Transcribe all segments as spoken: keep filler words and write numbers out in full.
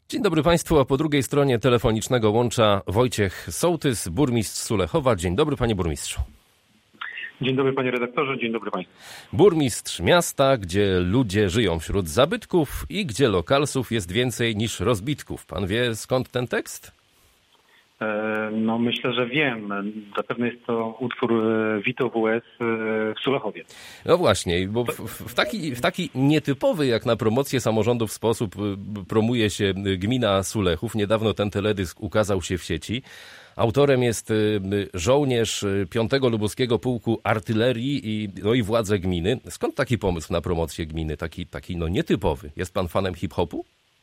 Dzień dobry Państwu, a po drugiej stronie telefonicznego łącza Wojciech Sołtys, burmistrz Sulechowa. Dzień dobry Panie Burmistrzu. Dzień dobry Panie Redaktorze, dzień dobry Państwu. Burmistrz miasta, gdzie ludzie żyją wśród zabytków i gdzie lokalsów jest więcej niż rozbitków. Pan wie skąd ten tekst? No myślę, że wiem. Zapewne jest to utwór Vito W S w Sulechowie. No właśnie, bo w, w, taki, w taki nietypowy jak na promocję samorządów sposób promuje się gmina Sulechów. Niedawno ten teledysk ukazał się w sieci. Autorem jest żołnierz piątego Lubuskiego Pułku Artylerii i, no i władze gminy. Skąd taki pomysł na promocję gminy, taki, taki no nietypowy? Jest pan fanem hip-hopu?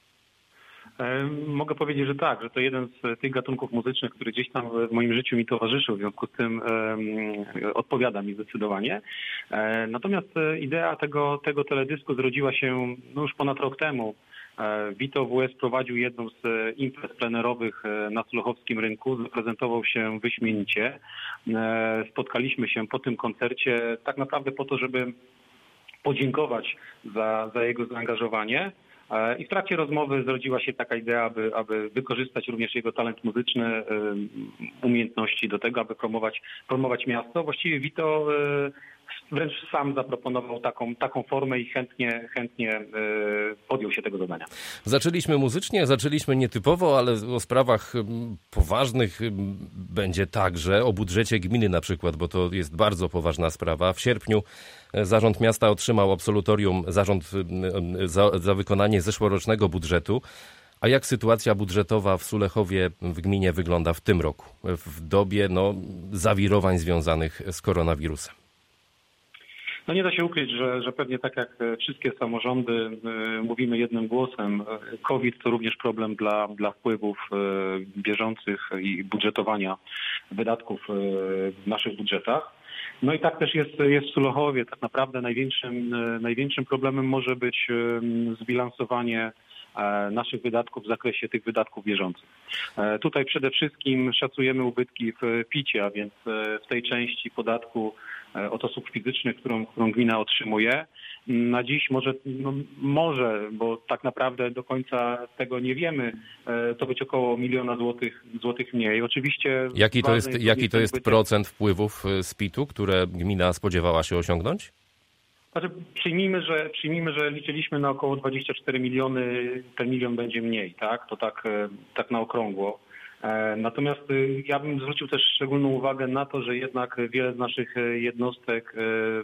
Mogę powiedzieć, że tak, że to jeden z tych gatunków muzycznych, który gdzieś tam w moim życiu mi towarzyszył, w związku z tym e, odpowiada mi zdecydowanie. E, natomiast idea tego, tego teledysku zrodziła się no, już ponad rok temu. E, Vito W S prowadził jedną z imprez plenerowych na sulechowskim rynku, zaprezentował się wyśmienicie. E, spotkaliśmy się po tym koncercie tak naprawdę po to, żeby podziękować za, za jego zaangażowanie. I w trakcie rozmowy zrodziła się taka idea, aby, aby wykorzystać również jego talent muzyczny, umiejętności do tego, aby promować, promować miasto. Właściwie Vito wręcz sam zaproponował taką, taką formę i chętnie, chętnie podjął się tego zadania. Zaczęliśmy muzycznie, zaczęliśmy nietypowo, ale o sprawach poważnych będzie także, o budżecie gminy na przykład, bo to jest bardzo poważna sprawa. W sierpniu Zarząd Miasta otrzymał absolutorium, zarząd za, za wykonanie zeszłorocznego budżetu. A jak sytuacja budżetowa w Sulechowie w gminie wygląda w tym roku, w dobie no, zawirowań związanych z koronawirusem? No nie da się ukryć, że, że pewnie tak jak wszystkie samorządy mówimy jednym głosem, COVID to również problem dla, dla wpływów bieżących i budżetowania wydatków w naszych budżetach. No i tak też jest, jest w Sulechowie. Tak naprawdę największym, największym problemem może być zbilansowanie naszych wydatków w zakresie tych wydatków bieżących. Tutaj przede wszystkim szacujemy ubytki w picie, a więc w tej części podatku od osób fizycznych, którą, którą gmina otrzymuje. Na dziś może, no może, bo tak naprawdę do końca tego nie wiemy, to być około miliona złotych, złotych mniej. Oczywiście. Jaki to jest, jaki to jest procent wpływów z pitu, które gmina spodziewała się osiągnąć? Znaczy, przyjmijmy, że, przyjmijmy, że liczyliśmy na około dwadzieścia cztery miliony, ten milion będzie mniej, tak? To tak, tak na okrągło. Natomiast ja bym zwrócił też szczególną uwagę na to, że jednak wiele z naszych jednostek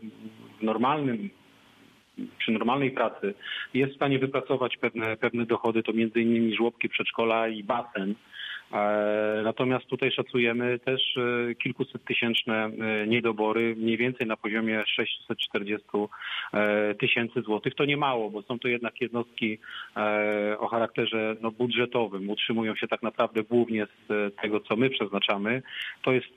w normalnym, przy normalnej pracy jest w stanie wypracować pewne, pewne dochody, to między innymi żłobki, przedszkola i basen. Natomiast tutaj szacujemy też kilkuset tysięczne niedobory, mniej więcej na poziomie sześćset czterdzieści tysięcy złotych. To nie mało, bo są to jednak jednostki o charakterze no, budżetowym. Utrzymują się tak naprawdę głównie z tego, co my przeznaczamy. To jest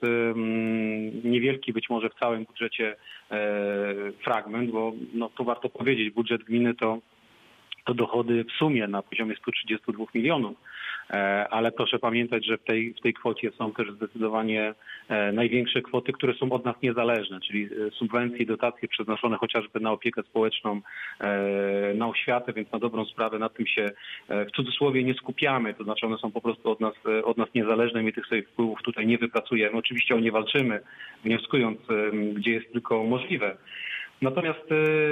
niewielki być może w całym budżecie fragment, bo no, tu warto powiedzieć, budżet gminy to to dochody w sumie na poziomie stu trzydziestu dwóch milionów, ale proszę pamiętać, że w tej, w tej kwocie są też zdecydowanie największe kwoty, które są od nas niezależne, czyli subwencje i dotacje przeznaczone chociażby na opiekę społeczną, na oświatę, więc na dobrą sprawę na tym się w cudzysłowie nie skupiamy, to znaczy one są po prostu od nas, od nas niezależne, my tych swoich wpływów tutaj nie wypracujemy. Oczywiście o nie walczymy, wnioskując, gdzie jest tylko możliwe. Natomiast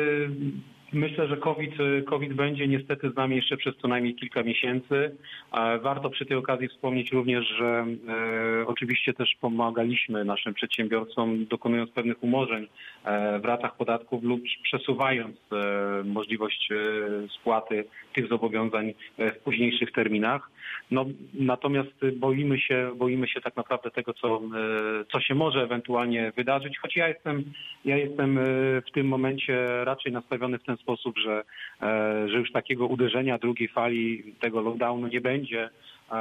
myślę, że COVID, COVID będzie niestety z nami jeszcze przez co najmniej kilka miesięcy. Warto przy tej okazji wspomnieć również, że e, oczywiście też pomagaliśmy naszym przedsiębiorcom, dokonując pewnych umorzeń e, w ratach podatków lub przesuwając e, możliwość e, spłaty tych zobowiązań w późniejszych terminach. No, natomiast boimy się, boimy się tak naprawdę tego, co, e, co się może ewentualnie wydarzyć, choć ja jestem, ja jestem w tym momencie raczej nastawiony w ten sposób, że, że już takiego uderzenia drugiej fali tego lockdownu nie będzie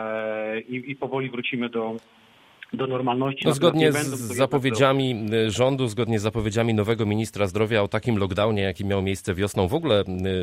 i, i powoli wrócimy do, do normalności. No, zgodnie z zapowiedziami rządu, zgodnie z zapowiedziami nowego ministra zdrowia o takim lockdownie, jaki miał miejsce wiosną, w ogóle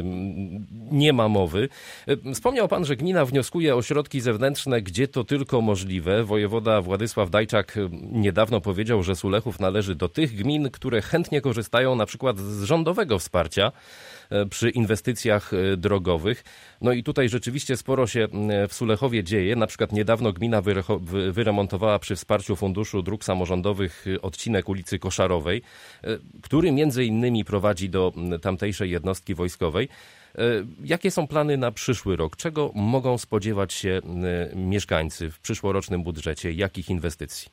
nie ma mowy. Wspomniał pan, że gmina wnioskuje o środki zewnętrzne, gdzie to tylko możliwe. Wojewoda Władysław Dajczak niedawno powiedział, że Sulechów należy do tych gmin, które chętnie korzystają na przykład z rządowego wsparcia. przy inwestycjach drogowych. No i tutaj rzeczywiście sporo się w Sulechowie dzieje. Na przykład niedawno gmina wyremontowała przy wsparciu Funduszu Dróg Samorządowych odcinek ulicy Koszarowej, który między innymi prowadzi do tamtejszej jednostki wojskowej. Jakie są plany na przyszły rok? Czego mogą spodziewać się mieszkańcy w przyszłorocznym budżecie? Jakich inwestycji?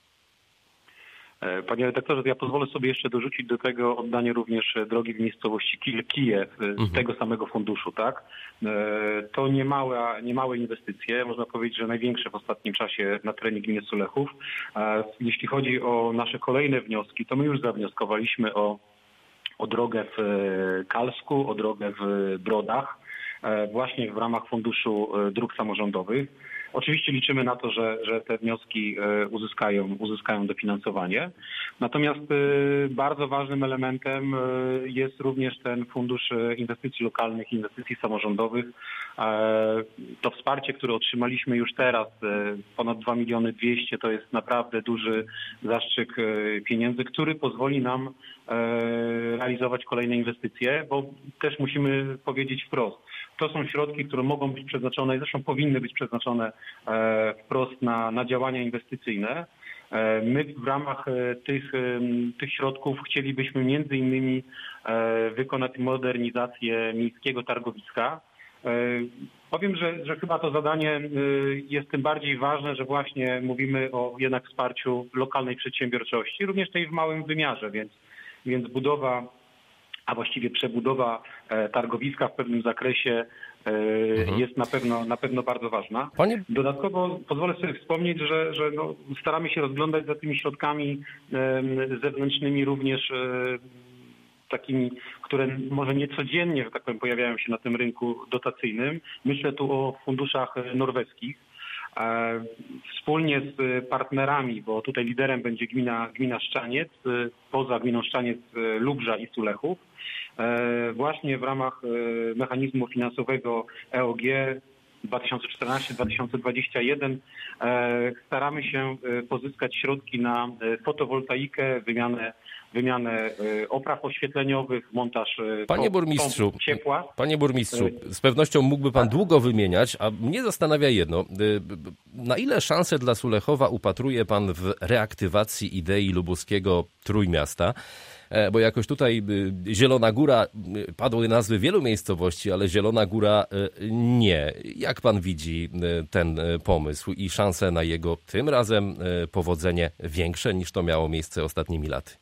Panie redaktorze, ja pozwolę sobie jeszcze dorzucić do tego oddanie również drogi w miejscowości Kijew z mhm. tego samego funduszu, tak? To niemałe, niemałe inwestycje, można powiedzieć, że największe w ostatnim czasie na terenie gminy Sulechów. Jeśli chodzi o nasze kolejne wnioski, to my już zawnioskowaliśmy o, o drogę w Kalsku, o drogę w Brodach, właśnie w ramach Funduszu Dróg Samorządowych. Oczywiście liczymy na to, że, że te wnioski uzyskają, uzyskają dofinansowanie. Natomiast bardzo ważnym elementem jest również ten Fundusz Inwestycji Lokalnych, Inwestycji Samorządowych. To wsparcie, które otrzymaliśmy już teraz, ponad dwa miliony dwieście, to jest naprawdę duży zastrzyk pieniędzy, który pozwoli nam realizować kolejne inwestycje, bo też musimy powiedzieć wprost. To są środki, które mogą być przeznaczone, zresztą powinny być przeznaczone wprost na, na działania inwestycyjne. My w ramach tych, tych środków chcielibyśmy między innymi wykonać modernizację miejskiego targowiska. Powiem, że, że chyba to zadanie jest tym bardziej ważne, że właśnie mówimy o jednak wsparciu lokalnej przedsiębiorczości, również tej w małym wymiarze, więc, więc budowa, a właściwie przebudowa targowiska w pewnym zakresie mhm. jest na pewno, na pewno bardzo ważna. Panie... Dodatkowo pozwolę sobie wspomnieć, że, że no, staramy się rozglądać za tymi środkami zewnętrznymi również takimi, które może nie codziennie, że tak powiem, pojawiają się na tym rynku dotacyjnym. Myślę tu o funduszach norweskich. Wspólnie z partnerami, bo tutaj liderem będzie gmina, gmina Szczaniec, poza gminą Szczaniec Lubrza i Sulechów. Właśnie w ramach mechanizmu finansowego E O G dwa tysiące czternasty do dwa tysiące dwudziestego pierwszego staramy się pozyskać środki na fotowoltaikę, wymianę wymianę opraw oświetleniowych, montaż Panie burmistrzu, pomp ciepła. Panie burmistrzu, z pewnością mógłby pan długo wymieniać, a mnie zastanawia jedno. Na ile szanse dla Sulechowa upatruje pan w reaktywacji idei lubuskiego Trójmiasta? Bo jakoś tutaj Zielona Góra, padły nazwy wielu miejscowości, ale Zielona Góra nie. Jak pan widzi ten pomysł i szanse na jego tym razem powodzenie większe niż to miało miejsce ostatnimi laty?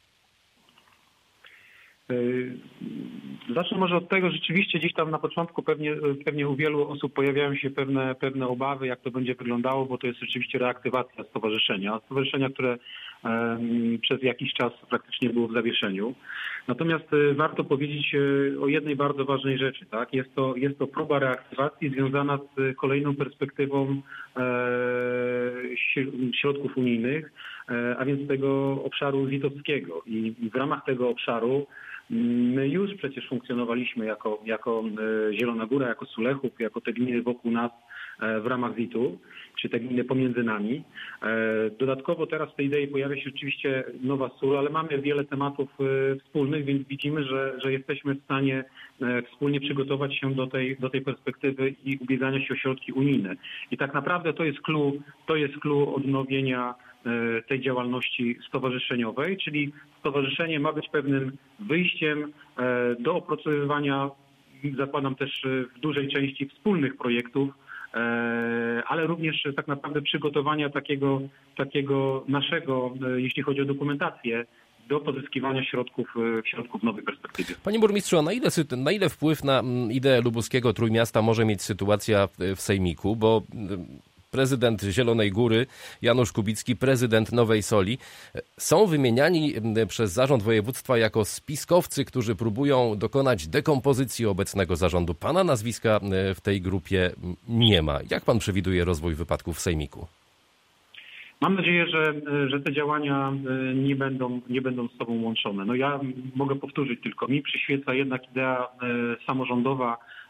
Zacznę może od tego, rzeczywiście gdzieś tam na początku pewnie, pewnie u wielu osób pojawiają się pewne, pewne obawy, jak to będzie wyglądało, bo to jest rzeczywiście reaktywacja stowarzyszenia. Stowarzyszenia, które um, przez jakiś czas praktycznie było w zawieszeniu. Natomiast warto powiedzieć o jednej bardzo ważnej rzeczy. Tak? Jest to, jest to próba reaktywacji związana z kolejną perspektywą e, środków unijnych, e, a więc tego obszaru litowskiego. I w ramach tego obszaru my już przecież funkcjonowaliśmy jako, jako Zielona Góra, jako Sulechów, jako te gminy wokół nas w ramach Z I T-u, czy te gminy pomiędzy nami. Dodatkowo teraz w tej idei pojawia się rzeczywiście nowa sól, ale mamy wiele tematów wspólnych, więc widzimy, że, że jesteśmy w stanie wspólnie przygotować się do tej, do tej perspektywy i ubiegania się o środki unijne. I tak naprawdę to jest clue, to jest clue odnowienia tej działalności stowarzyszeniowej, czyli stowarzyszenie ma być pewnym wyjściem do opracowywania, zakładam też w dużej części wspólnych projektów, ale również tak naprawdę przygotowania takiego, takiego naszego, jeśli chodzi o dokumentację, do pozyskiwania środków, środków w nowej perspektywie. Panie burmistrzu, a na ile, na ile wpływ na ideę lubuskiego Trójmiasta może mieć sytuacja w Sejmiku, bo prezydent Zielonej Góry Janusz Kubicki, prezydent Nowej Soli są wymieniani przez zarząd województwa jako spiskowcy, którzy próbują dokonać dekompozycji obecnego zarządu. Pana nazwiska w tej grupie nie ma. Jak pan przewiduje rozwój wypadków w Sejmiku? Mam nadzieję, że, że te działania nie będą, nie będą z sobą łączone. No ja mogę powtórzyć tylko, mi przyświeca jednak idea samorządowa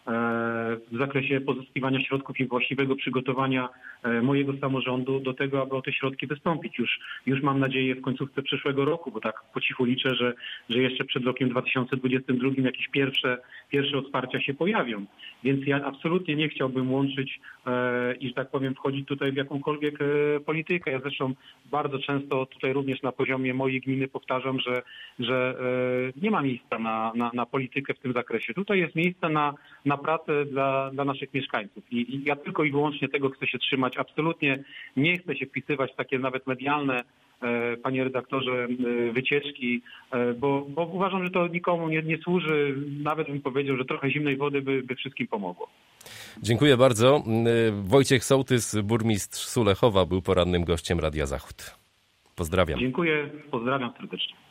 w zakresie pozyskiwania środków i właściwego przygotowania mojego samorządu do tego, aby o te środki wystąpić. Już, już mam nadzieję w końcówce przyszłego roku, bo tak po cichu liczę, że, że jeszcze przed rokiem dwa tysiące dwudziestym drugim jakieś pierwsze, pierwsze otwarcia się pojawią. Więc ja absolutnie nie chciałbym łączyć e, i, że tak powiem, wchodzić tutaj w jakąkolwiek e, politykę. Ja zresztą bardzo często tutaj również na poziomie mojej gminy powtarzam, że, że e, nie ma miejsca na, na, na politykę w tym zakresie. Tutaj jest miejsce na, na pracę dla, dla naszych mieszkańców. I, I ja tylko i wyłącznie tego chcę się trzymać. Absolutnie nie chcę się wpisywać w takie nawet medialne, panie redaktorze, wycieczki, bo, bo uważam, że to nikomu nie, nie służy. Nawet bym powiedział, że trochę zimnej wody by, by wszystkim pomogło. Dziękuję bardzo. Wojciech Sołtys, burmistrz Sulechowa, był porannym gościem Radia Zachód. Pozdrawiam. Dziękuję, pozdrawiam serdecznie.